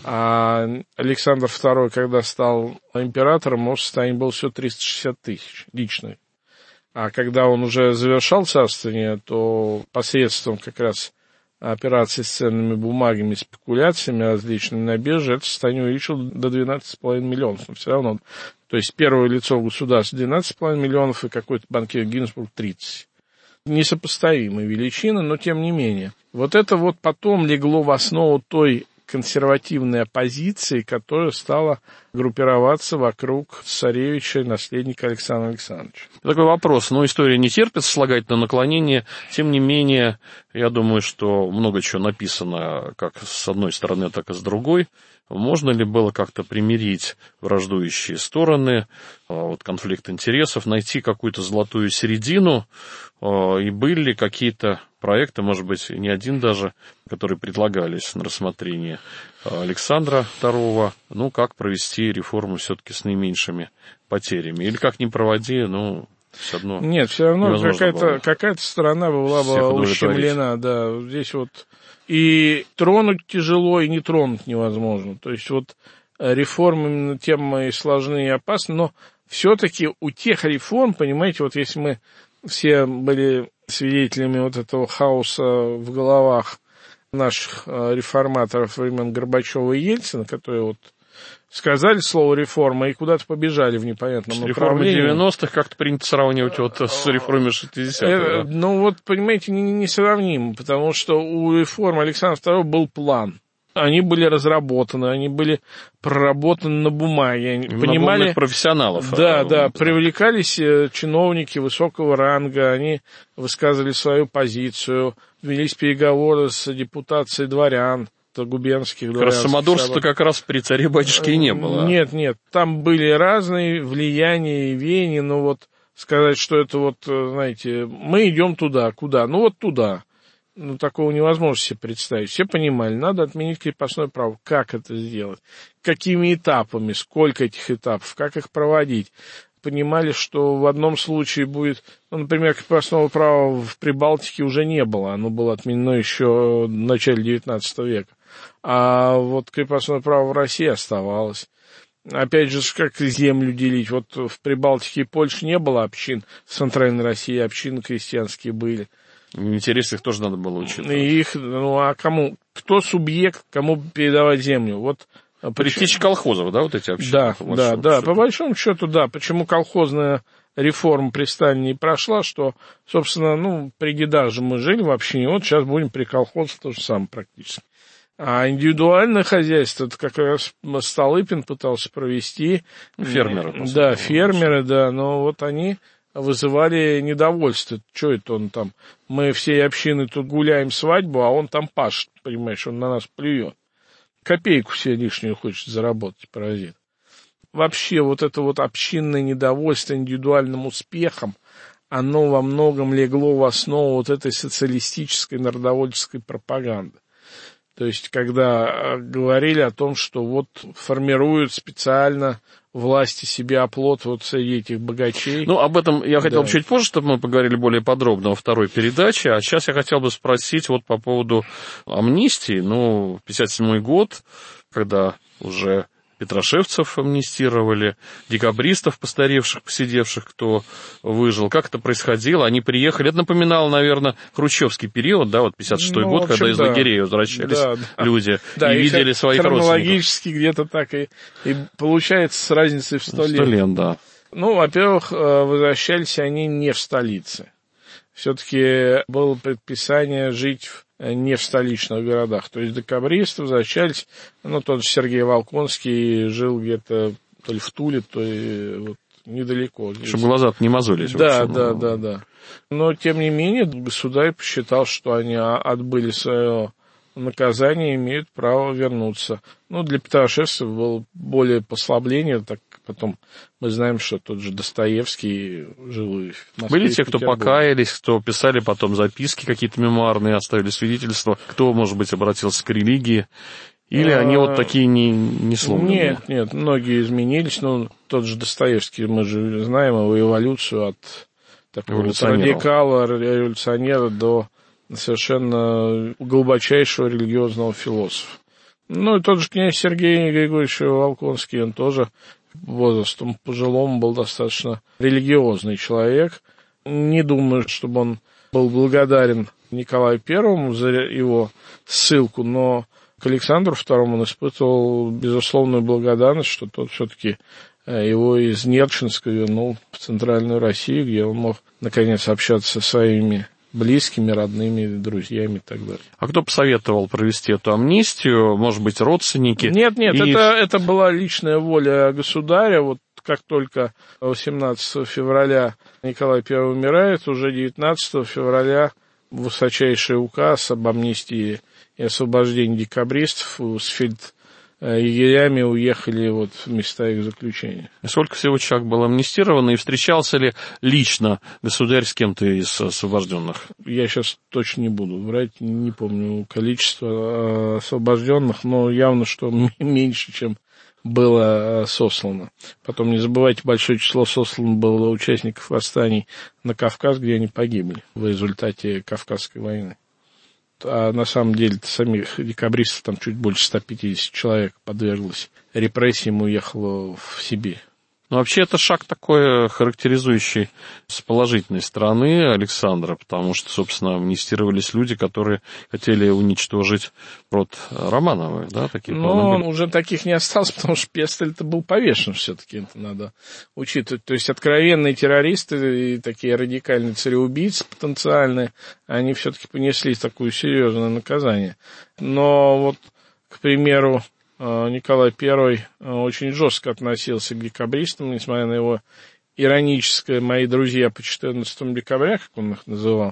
А Александр II, когда стал императором, его состояние было всего 360 тысяч личных. А когда он уже завершал царствование, то посредством как раз операций с ценными бумагами, спекуляциями различными на бирже, это состояние увеличило до 12,5 миллионов. Но все равно, то есть первое лицо в государстве 12,5 миллионов и какой-то банкир Гинзбург 30. Несопоставимые величины, но тем не менее. Это потом легло в основу той консервативной оппозиции, которая стала группироваться вокруг царевича и наследника Александра Александровича. Такой вопрос. История не терпит сослагательного наклонения. Тем не менее, я думаю, что много чего написано как с одной стороны, так и с другой. Можно ли было как-то примирить враждующие стороны, конфликт интересов, найти какую-то золотую середину? И были ли какие-то проекты, может быть, не один даже, которые предлагались на рассмотрение Александра II, как провести реформу все-таки с наименьшими потерями? Или как ни проводи, все равно... Нет, все равно какая-то сторона была бы ущемлена, да, здесь и тронуть тяжело, и не тронуть невозможно. То есть реформы именно тем и сложны и опасны, но все-таки у тех реформ, понимаете, если мы все были свидетелями этого хаоса в головах наших реформаторов времен Горбачева и Ельцина, которые сказали слово «реформа» и куда-то побежали в непонятном направлении. Реформы 90-х как-то принято сравнивать с реформой 60-х. Понимаете, несравнимо, потому что у реформы Александра II был план. Они были разработаны, они были проработаны на бумаге. Понимали профессионалов. Да, привлекались чиновники высокого ранга, они высказывали свою позицию, велись переговоры с депутацией дворян, губернских дворян. Самодурства как раз при царе-батюшке и не было. Нет, там были разные влияния и веяния, но сказать, что это знаете, мы идем туда, куда? Туда. Такого невозможно себе представить. Все понимали, надо отменить крепостное право. Как это сделать? Какими этапами? Сколько этих этапов? Как их проводить? Понимали, что в одном случае будет... например, крепостного права в Прибалтике уже не было. Оно было отменено еще в начале XIX века. А крепостное право в России оставалось. Опять же, как землю делить? В Прибалтике и Польше не было общин. В Центральной России общины крестьянские были. Интересы их тоже надо было учитывать. И а кому? Кто субъект, кому передавать землю? Притечь колхозов, да, эти общины? Да, по большому счету, да. Почему колхозная реформа при Сталине не прошла, что, собственно, при дедах же мы жили в общине, сейчас будем при колхозах то же самое практически. А индивидуальное хозяйство, это как раз Столыпин пытался провести. Фермеры. Да, фермеры, да, но они вызывали недовольство. Что это он там? Мы всей общины тут гуляем свадьбу, а он там пашет, понимаешь, он на нас плюет. Копейку себе лишнюю хочет заработать, паразит. Вообще это общинное недовольство индивидуальным успехом, оно во многом легло в основу этой социалистической народовольческой пропаганды. То есть, когда говорили о том, что формируют специально власти себе оплот среди этих богачей. Об этом я хотел чуть позже, чтобы мы поговорили более подробно во второй передаче. А сейчас я хотел бы спросить по поводу амнистии. 57-й год, когда уже петрошевцев амнистировали, декабристов, постаревших, посидевших, кто выжил. Как это происходило? Они приехали. Это напоминало, наверное, хрущевский период, 56-й год, когда из лагерей возвращались люди и видели своих родственников. Хронологически где-то так и получается с разницей в 100 лет. 100 лет, да. Во-первых, возвращались они не в столице. Все-таки было предписание жить не в столичных городах. То есть декабристы возвращались, тот же Сергей Волконский жил где-то то ли в Туле, то ли недалеко. Чтобы глаза-то не мозолились. Да. Но, тем не менее, государь посчитал, что они отбыли свое наказание, имеют право вернуться. Для петрошевцев было более послабление, так потом мы знаем, что тот же Достоевский жил в Москве. Были те, кто покаялись, кто писали потом записки какие-то мемуарные, оставили свидетельства, кто, может быть, обратился к религии, или они такие не сломленные? Нет, многие изменились, тот же Достоевский, мы же знаем его эволюцию от такого радикала, революционера до совершенно глубочайшего религиозного философа. И тот же князь Сергей Григорьевич Волконский, он тоже возрастом пожилому был достаточно религиозный человек. Не думаю, чтобы он был благодарен Николаю Первому за его ссылку, но к Александру II он испытывал безусловную благодарность, что тот все-таки его из Нерчинска вернул в Центральную Россию, где он мог наконец общаться со своими близкими, родными, друзьями и так далее. А кто посоветовал провести эту амнистию? Может быть, родственники? Нет, это была личная воля государя. Вот как только 18 февраля Николай I умирает, уже 19 февраля высочайший указ об амнистии и освобождении декабристов с фельдъегерями уехали вот в места их заключения. Сколько всего человек было амнистировано, и встречался ли лично государь с кем-то из освобожденных? Я сейчас точно не буду врать, не помню количество освобожденных, но явно, что меньше, чем было сослано. Потом не забывайте, большое число сослано было участников восстаний на Кавказ, где они погибли в результате Кавказской войны. А на самом деле самих декабристов там чуть больше 150 человек подверглось репрессиям и уехало в Сибирь. Ну, вообще, это шаг такой, характеризующий с положительной стороны Александра, потому что, собственно, амнистировались люди, которые хотели уничтожить род Романовых, да, такие планы были. Уже таких не осталось, потому что Пестель-то был повешен все-таки, это надо учитывать. То есть откровенные террористы и такие радикальные цареубийцы потенциальные, они все-таки понесли такое серьезное наказание. Но вот, к примеру, Николай I очень жестко относился к декабристам, несмотря на его ироническое «мои друзья по 14 декабря», как он их называл.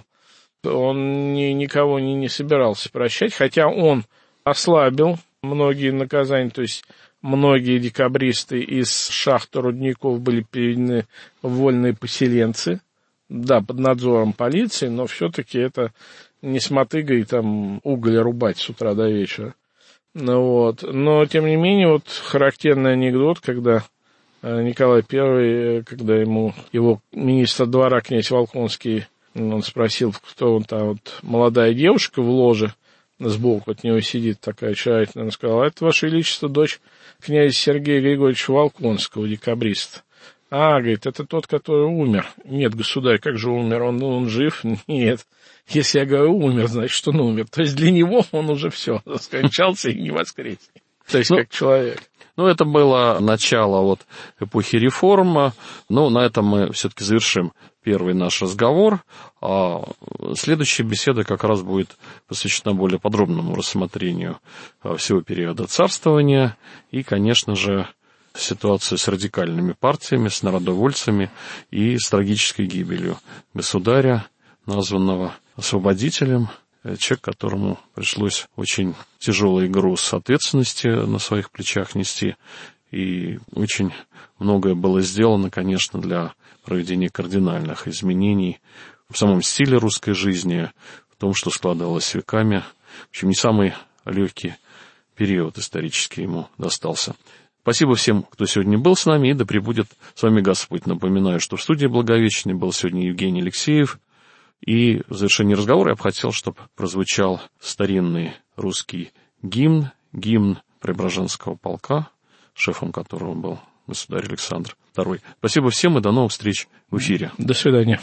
Он никого не собирался прощать, хотя он ослабил многие наказания, то есть многие декабристы из шахт рудников были переведены в вольные поселенцы, да, под надзором полиции, но все-таки это не с мотыгой там уголь рубать с утра до вечера. Вот. Но, тем не менее, вот характерный анекдот, когда Николай I, когда ему его министр двора, князь Волконский, он спросил, кто он там, вот молодая девушка в ложе, сбоку от него сидит такая очаровательная, он сказал, это, Ваше Величество, дочь князя Сергея Григорьевича Волконского, декабриста. А, говорит, это тот, который умер. Нет, государь, как же умер? Он жив? Нет. Если я говорю умер, значит, он умер. То есть для него он уже все, скончался и не воскресит. То есть как человек. Ну, это было начало вот эпохи реформ. Но на этом мы все-таки завершим первый наш разговор. А следующая беседа как раз будет посвящена более подробному рассмотрению всего периода царствования и, конечно же, ситуацию с радикальными партиями, с народовольцами и с трагической гибелью государя, названного освободителем, человек, которому пришлось очень тяжелый груз ответственности на своих плечах нести, и очень многое было сделано, конечно, для проведения кардинальных изменений в самом стиле русской жизни, в том, что складывалось веками. В общем, не самый легкий период исторический ему достался. Спасибо всем, кто сегодня был с нами, и да пребудет с вами Господь. Напоминаю, что в студии Благовещения был сегодня Евгений Алексеев. И в завершении разговора я бы хотел, чтобы прозвучал старинный русский гимн Преображенского полка, шефом которого был государь Александр II. Спасибо всем и до новых встреч в эфире. До свидания.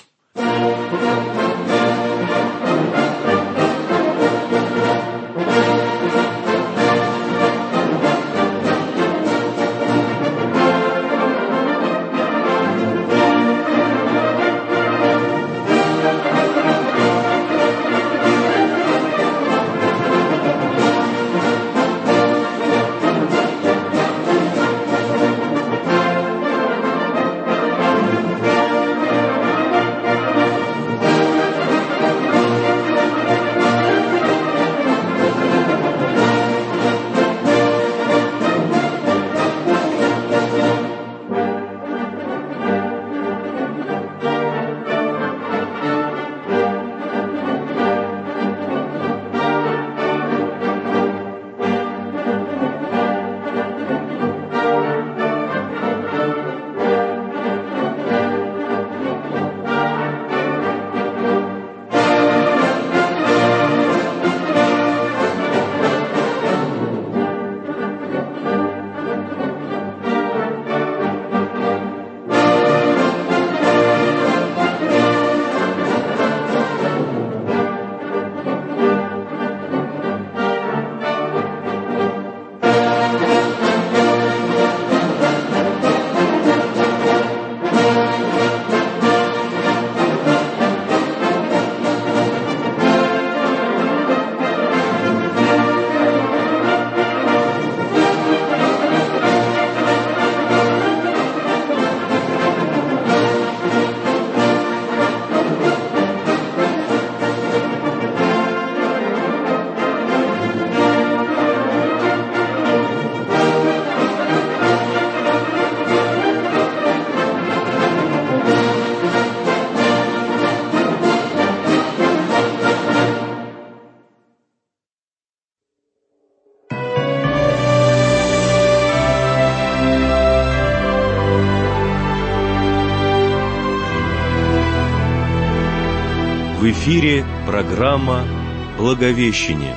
В эфире программа «Благовещение».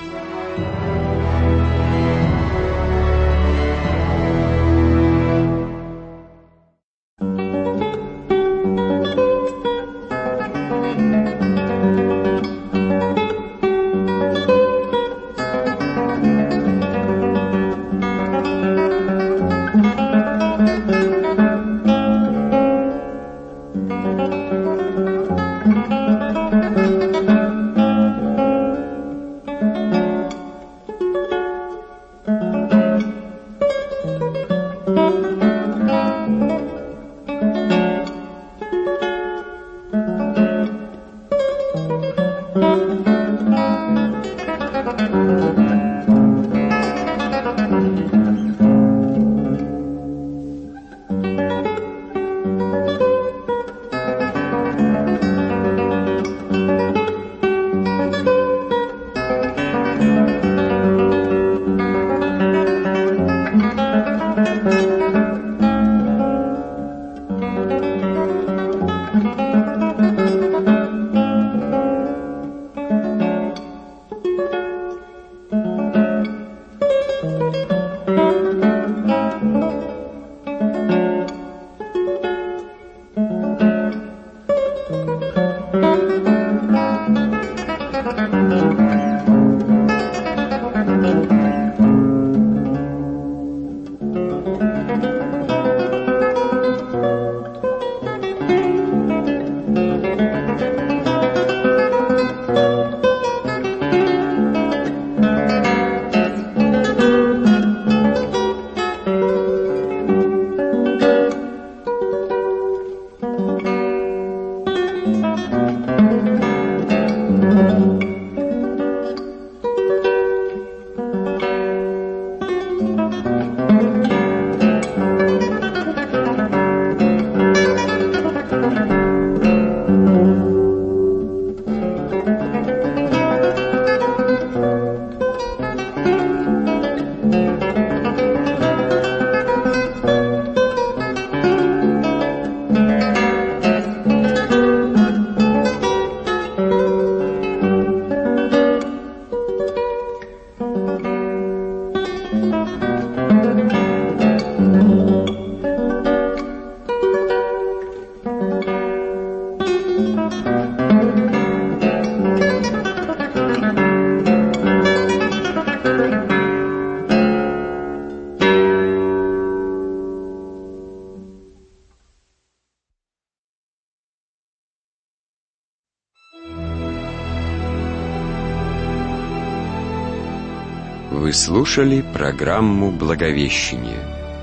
Вы слушали программу «Благовещение».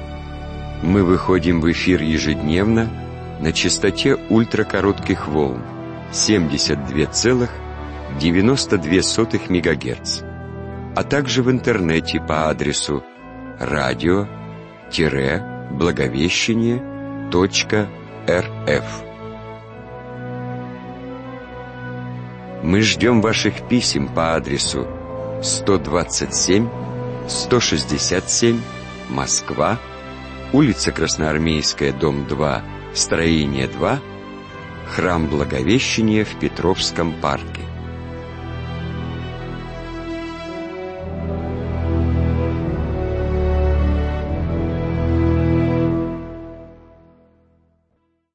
Мы выходим в эфир ежедневно на частоте ультракоротких волн 72,92 МГц, а также в интернете по адресу radio-благовещение.рф. Мы ждем ваших писем по адресу 127, 167, Москва, улица Красноармейская, дом 2, строение 2, храм Благовещения в Петровском парке.